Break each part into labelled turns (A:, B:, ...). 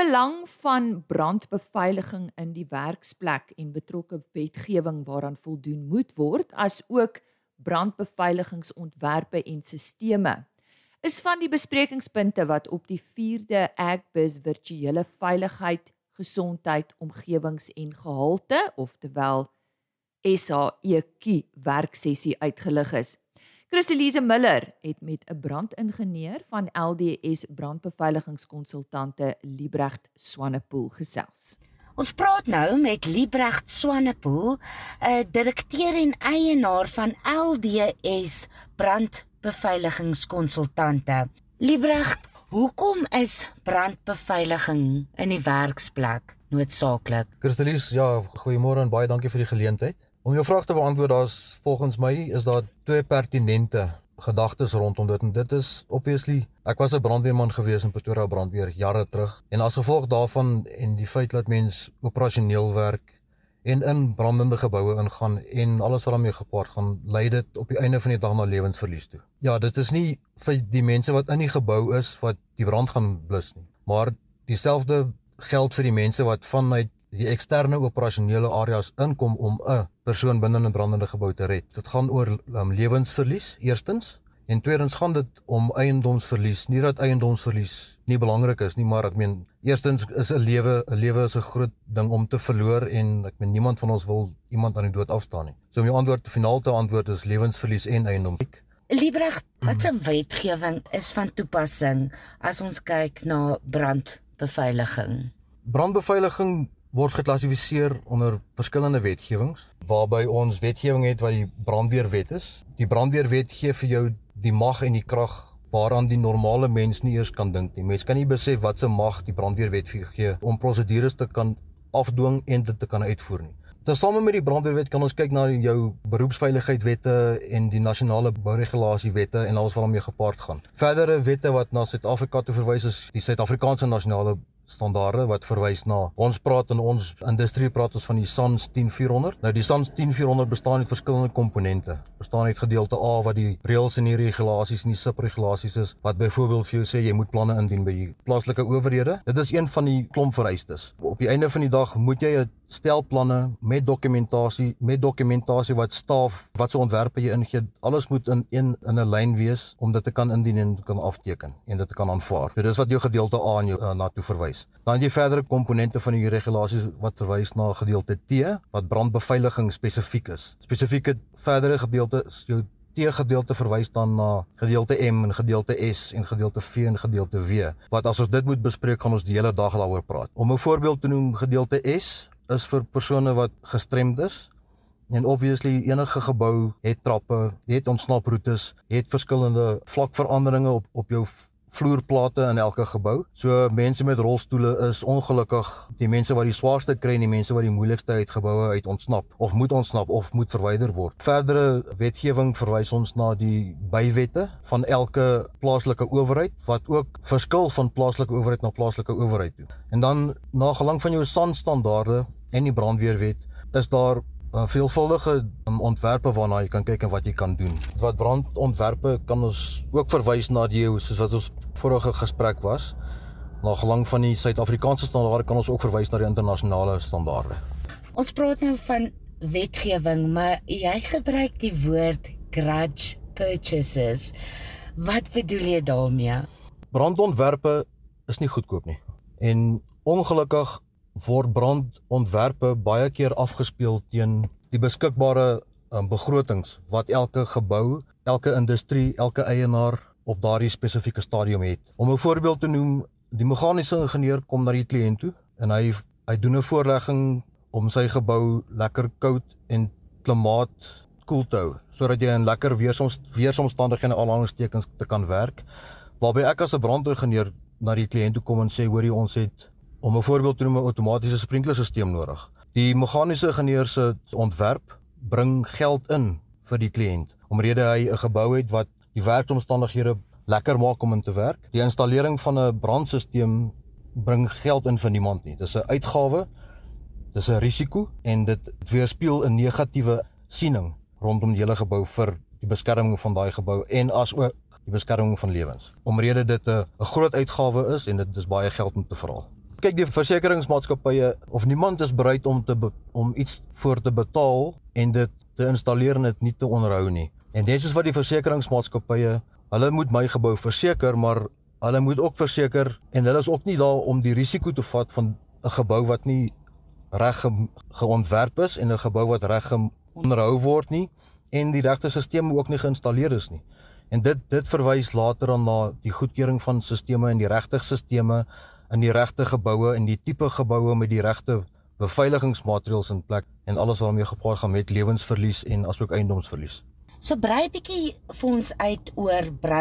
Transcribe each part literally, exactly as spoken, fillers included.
A: belang van brandbeveiliging in die werksplek en betrokke wetgewing waaraan voldoen moet word, as ook brandbeveiligingsontwerpe en sisteme, is van die besprekingspunte wat op die vierde Agbiz virtuele veiligheid, gesondheid, omgewings en gehalte, oftewel S H E Q werksessie uitgelig is. Christelise Miller het met 'n brandingenieur van L D S brandbeveiligingskonsultante Liebrecht Swanepoel gesels.
B: Ons praat nou met Liebrecht Swanepoel, 'n direkteur en eienaar van L D S brandbeveiligingskonsultante. Liebrecht, hoekom is brandbeveiliging in die werksplek noodsaaklik?
C: Christelise, ja, goeiemôre en baie dankie vir die geleentheid. Om jou vraag te beantwoord, daar's volgens my is daar twee pertinente gedagtes rondom dit en dit is obviously, ek was 'n brandweerman gewees in Pretoria brandweer jare terug en as gevolg daarvan en die feit dat mens operasioneel werk en in brandende geboue ingaan en alles wat daarmee gepaard gaan, lei dit op die einde van die dag na lewensverlies toe. Ja, dit is nie vir die mense wat in die gebou is wat die brand gaan blus nie, maar dieselfde geld vir die mense wat vanuit die eksterne operasionele areas inkom om 'n persoon binne 'n brandende gebou te red. Dit gaan oor um, lewensverlies, eerstens, en tweedens gaan dit om eiendomsverlies. Nie dat eiendomsverlies nie belangrik is nie, maar ek meen, eerstens is 'n lewe, 'n lewe is 'n groot ding om te verloor en ek meen niemand van ons wil iemand aan die dood afstaan nie. So om jou antwoord finaal te antwoord is lewensverlies en eiendom.
B: Liebrecht, wat 'n wetgewing is van toepassing as ons kyk na brandbeveiliging?
C: Brandbeveiliging word geklassifiseer onder verskillende wetgewings, waarby ons wetgewing het wat die brandweerwet is. Die brandweerwet gee vir jou die mag en die krag waaraan die normale mens nie eers kan dink nie. Mens kan nie besef wat se mag die brandweerwet vir jou gee om prosedures te kan afdwing en dit te kan uitvoer nie. Tesame met die brandweerwet kan ons kyk na jou beroepsveiligheidswette en die nasionale bouregulasiewette en alles wat daarmee gepaard gaan. Verdere wette wat na Suid-Afrika toe verwys is die Suid-Afrikaanse nasionale standaarde wat verwys na, ons praat in ons industrie praat ons van die SANS tien vierhonderd. Nou die SANS tien vierhonderd bestaan uit verskillende komponente. Bestaan uit gedeelte A wat die reëls en die regulasies en die subregulasies is, wat byvoorbeeld vir jou sê jy moet planne indien by die plaaslike owerhede. Dit is een van die klomp vereistes. Op die einde van die dag moet jy 'n stel planne met dokumentasie, met dokumentasie wat staaf, wat se ontwerpe jy ingee, alles moet in een in 'n lyn wees om dit te kan indien en te kan afteken en dit te kan aanvaar. So dis wat jou gedeelte A aan jou uh, na toe verwys. Dan het jy verdere komponente van die regulasies wat verwys na gedeelte T wat brandbeveiliging spesifiek is. Spesifieke verdere gedeelte is jou T-gedeelte verwys dan na gedeelte M en gedeelte S en gedeelte V en gedeelte W. Wat as ons dit moet bespreek, gaan ons die hele dag daaroor praat. Om 'n voorbeeld te noem, gedeelte S is vir persone wat gestremd is. En obviously enige gebou het trappe, het ontsnaproetes, het verskillende vlakveranderinge op op jou vloerplate in elke gebou. So mense met rolstoele is ongelukkig die mense wat die swaarste kry en die mense wat die moeilikste uit geboue uit ontsnap of moet ontsnap of moet verwyder word. Verdere wetgewing verwys ons na die bywette van elke plaaslike owerheid wat ook verskil van plaaslike owerheid na plaaslike owerheid toe. En dan na gelang van jou SANS standaarde en die brandweerwet is daar Uh, veelvuldige um, ontwerpe waarna jy kan kyk en wat jy kan doen. Wat brandontwerpe kan ons ook verwys na die, soos wat ons vorige gesprek was, na gelang van die Suid-Afrikaanse standaarde kan ons ook verwys na die internasionale standaarde.
B: Ons praat nou van wetgewing, maar jy gebruik die woord grudge purchases. Wat bedoel jy daarmee?
C: Brandontwerpe is nie goedkoop nie. En ongelukkig word brandontwerpe baie keer afgespeel teen die beskikbare um, begrotings wat elke gebou, elke industrie, elke eienaar op daardie spesifieke stadium het. Om 'n voorbeeld te noem, die meganiese ingenieur kom na die kliënt toe en hy hy doen 'n voorlegging om sy gebou lekker koud en klimaat koel te hou, sodat jy in lekker weersoms, weersomstandighede en aanhalingstekens te kan werk. Waarby ek as 'n brandingenieur na die kliënt toe kom en sê, hoor jy, ons het om 'n voorbeeld te noem 'n outomatiese sprinklerstelsel nodig. Die meganiese ingenieur se ontwerp bring geld in vir die kliënt, omrede hy 'n gebou het wat die werksomstandighede lekker maak om in te werk. Die installering van 'n brandstelsel bring geld in vir niemand nie. Dis 'n uitgawe, dis 'n risiko en dit weerspieël 'n negatiewe siening rondom die hele gebou vir die beskerming van daai gebou en as ook die beskerming van lewens. Omrede dit 'n groot uitgawe is en dit is baie geld om te verhaal. kyk, die versekeringsmaatskappye of niemand is bereid om te be, om iets voor te betaal en dit te installeer en dit nie te onderhou nie. En net soos wat die versekeringsmaatskappye, hulle moet my gebou verseker, maar hulle moet ook verseker en hulle is ook nie daar om die risiko te vat van 'n gebou wat nie reg ge, geontwerp is en 'n gebou wat reg onderhou word nie en die regte stelsels ook nie geïnstalleer is nie. En dit dit verwys later aan na die goedkeuring van sisteme en die regte sisteme in die regte geboue en die tipe geboue met die regte beveiligingsmaatreëls in plek en alles waarmee gepaard gaan met lewensverlies en asook eiendomsverlies.
B: So brei bietjie vir ons uit oor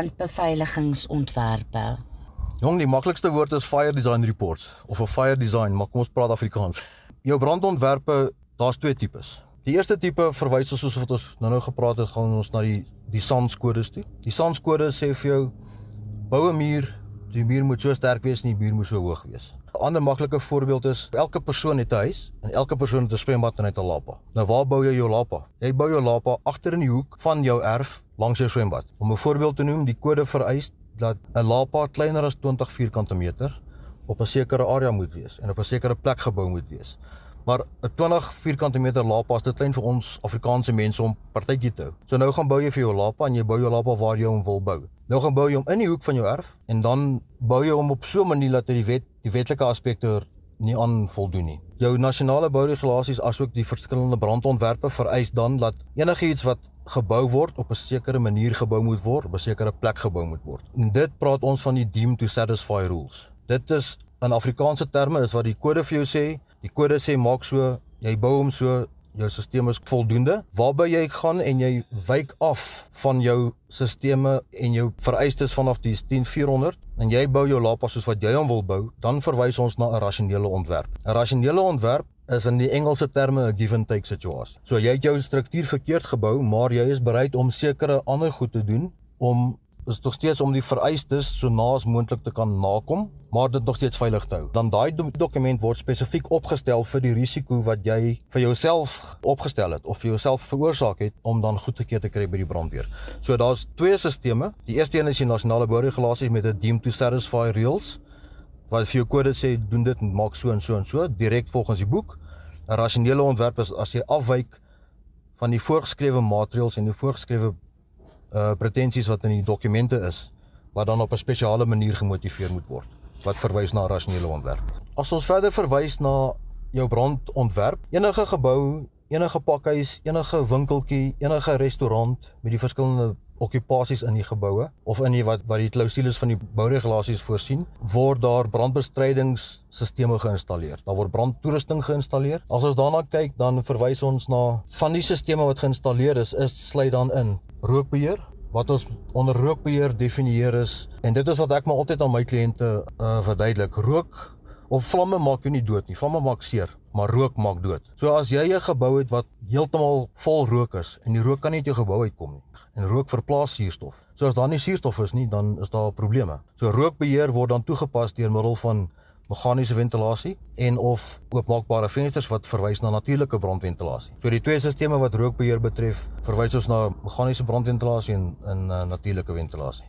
B: brandbeveiligingsontwerpe.
C: Jong, die maklikste woord is fire design reports of 'n fire design, maar kom ons praat Afrikaans. Jou brandontwerpe, daar's twee tipes. Die eerste tipe verwys ons soos wat ons nou nou gepraat het, gaan ons na die die S A N S kodes toe. Die S A N S kodes sê vir jou bou 'n muur, die muur moet so sterk wees en die muur moet so hoog wees. 'n Ander maklike voorbeeld is elke persoon het 'n huis en elke persoon het 'n swembad en hy het 'n lapa. Nou waar bou jy jou lapa? Jy bou jou lapa agter in die hoek van jou erf langs jou swembad. Om 'n voorbeeld te noem, die kode vereis dat 'n lapa kleiner as twintig vierkante meter op 'n sekere area moet wees en op 'n sekere plek gebou moet wees. Maar 'n twintig vierkante meter lapa is te klein vir ons Afrikaanse mense om partytjie te hou. So nou gaan bou jy vir jou lapa en jy bou jou lapa waar jy hom wil bou. Nou gaan bou jy hom in die hoek van jou erf en dan bou jy hom op so 'n manier dat hy die wet die wetlike aspekte nie aan voldoen nie. Jou nasionale bouregulasies asook die verskillende brandontwerpe vereis dan dat enigiets wat gebou word op 'n sekere manier gebou moet word, op 'n sekere plek gebou moet word. En dit praat ons van die deemed to satisfy rules. Dit is in Afrikaanse terme is wat die kode vir jou sê. Die kode sê maak so, jy bou hom so, jou stelsel is voldoende. Waarby jy gaan en jy wyk af van jou stelsels en jou vereistes vanaf die tien vierhonderd en jy bou jou lapa soos wat jy hom wil bou, dan verwys ons na 'n rasionele ontwerp. 'n Rasionele ontwerp is in die Engelse terme 'n give and take situasie. So jy het jou struktuur verkeerd gebou, maar jy is bereid om sekere ander goed te doen om is nog steeds om die vereistes so na as moontlik te kan nakom, maar dit nog steeds veilig te hou. Dan daai do dokument word spesifiek opgestel vir die risiko wat jy vir jouself opgestel het of vir jouself veroorsaak het om dan goedgekeur te kry by die brandweer. So daar's twee sisteme. Die eerste een is die nasionale bouregulasies met 'n deemed to satisfy rules wat vir jou kode sê doen dit en maak so en so en so direk volgens die boek. 'n Rasionele ontwerp is as jy afwyk van die voorgeskrewe maatreëls en die voorgeskrewe Uh, pretensies wat in die dokumente is, wat dan op 'n spesiale manier gemotiveer moet word, wat verwys na 'n rasionele ontwerp. As ons verder verwys na jou brandontwerp, enige gebou, enige pakhuis, enige winkeltjie, enige restaurant met die verskillende occupasies in die geboue of in die wat wat die clausules van die bouregulasies voorsien, word daar brandbestrydingssisteme geïnstalleer. Daar word brandtoerusting geïnstalleer. As ons daarna kyk, dan verwys ons na van die sisteme wat geïnstalleer is, is sluit dan in rookbeheer, wat ons onder rookbeheer definieer is, en dit is wat ek maar altyd aan my kliënte uh, verduidelik. Rook of vlamme maak jou nie dood nie, vlamme maak seer, maar rook maak dood. So as jy 'n gebou het wat heeltemal vol rook is, en die rook kan nie uit jou gebou uitkom nie, en rook verplaas suurstof. So as daar nie suurstof is nie, dan is daar probleme. So rookbeheer word dan toegepas deur middel van meganiese ventilasie en of oopmaakbare vensters wat verwys na natuurlike brandventilasie. So die twee sisteme wat rookbeheer betref, verwys ons na meganiese brandventilasie en, en uh, natuurlike ventilasie.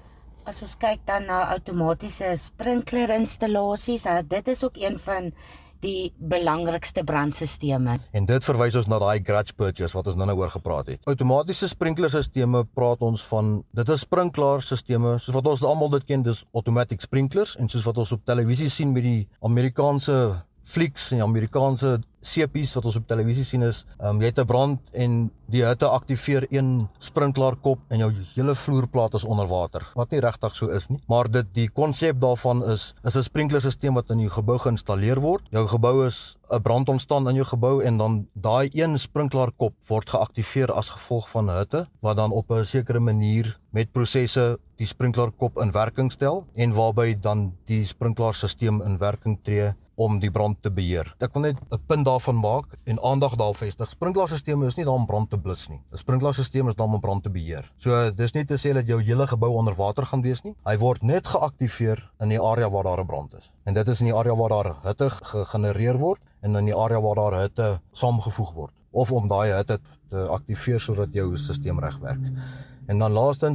B: As ons kyk dan na outomatiese sprinklerinstallasies, dit is ook een van die belangrikste brandstelsels.
C: En dit verwys ons na daai garage purchase wat ons nou nou oor gepraat het. Outomatiese sprinklerstelsels praat ons van, dit is sprinklaarstelsels, soos wat ons almal dit ken, dis automatic sprinklers, en soos wat ons op televisie sien met die Amerikaanse flieks en die Amerikaanse sepies wat ons op televisie sien is, um, jy het 'n brand en die hitte aktiveer een sprinklaarkop en jou hele vloerplaat is onder water, wat nie regtig so is nie. Maar dit die konsep daarvan is, is 'n sprinklerstelsel wat in jou gebou geïnstalleer word. Jou gebou is 'n brand ontstaan in jou gebou en dan daai een sprinklaarkop word geaktiveer as gevolg van hitte, wat dan op 'n sekere manier met prosesse die sprinklaarkop in werking stel en waarby dan die sprinklaarstelsel in werking tree om die brand te beheer. Ek wil net 'n punt daarvan maak en aandag daarop vestig. Sprinklaarstelsels is nie daar om brand te blus nie. 'n Sprinklaarstelsel is daar om brand te beheer. So dis nie te sê dat jou hele gebou onder water gaan wees nie. Hy word net geaktiveer in die area waar daar 'n brand is. En dit is in die area waar daar hitte gegenereer word en in die area waar daar hitte saamgevoeg word. Of om daai hitte te aktiveer sodat jou stelsel reg werk. En dan laastens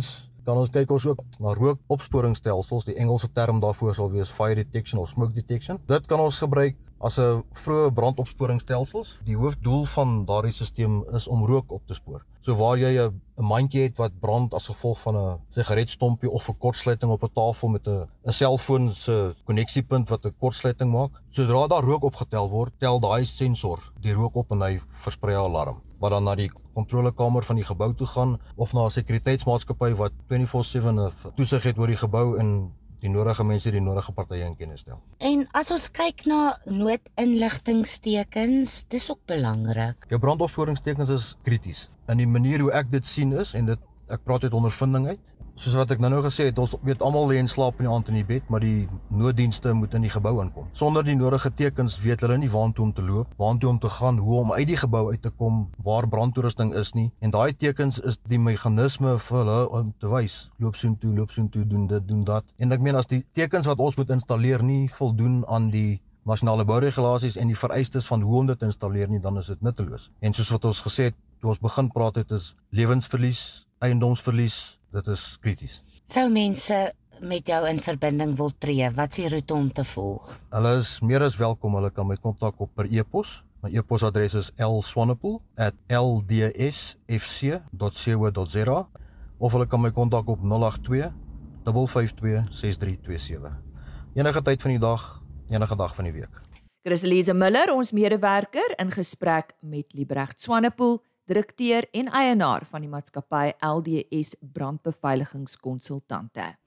C: kan ons kyk ons ook na rookopsporingsstelsels. Die Engelse term daarvoor sal wees fire detection of smoke detection. Dit kan ons gebruik as 'n vroeë brandopsporingsstelsels. Die hoofdoel van daardie stelsel is om rook op te spoor. So waar jy 'n 'n mandjie het wat brand as gevolg van 'n sigaretstompie of 'n kortsluiting op 'n tafel met 'n 'n selfoon se konneksiepunt wat 'n kortsluiting maak. Sodra daar rook opgetel word, tel daai sensor die rook op en hy versprei 'n alarm wat dan na die kontrolekamer van die gebou toe gaan of na 'n sekuriteitsmaatskappy wat vyf-vierentwintig sewe toesig het oor die gebou en die nodige mense die nodige partye in kennis stel.
B: En as ons kyk na noodinligtingstekens, dis ook belangrik.
C: Jou brandopsporingstekens is krities. En die manier hoe ek dit sien is, en dit ek praat uit ondervinding uit, soos wat ek nou nou gesê het, ons weet almal lê en slaap in die aand in die bed, maar die nooddienste moet in die gebou inkom. Sonder die nodige tekens weet hulle nie waantoe om te loop, waantoe om te gaan, hoe om uit die gebou uit te kom, waar brandtoerusting is nie. En daai tekens is die meganisme vir hulle om te wys, loop soontoe, loop soontoe, doen dit, doen dat. En ek meen as die tekens wat ons moet installeer nie voldoen aan die nasionale bouregulasies en die vereistes van hoe om dit te installeer nie, dan is dit nutteloos. En soos wat ons gesê het, toe ons begin praat het, is lewensverlies, eiendomsverlies, dit is krities.
B: Sou mense met jou in verbinding wil tree, wat is die roete om te volg?
C: Hulle is meer as welkom, hulle kan my kontak op per e-pos. My e-posadres is l swanepoel at l d s f c dot co dot z a of hulle kan my kontak op nul agt twee, vyf vyf twee, ses drie twee sewe. Enige tyd van die dag, enige dag van die week.
A: Christelise Miller, ons medewerker, in gesprek met Liebrecht Swanepoel, direkteur en eienaar van die maatskappy L D S Brandbeveiligingskonsultante.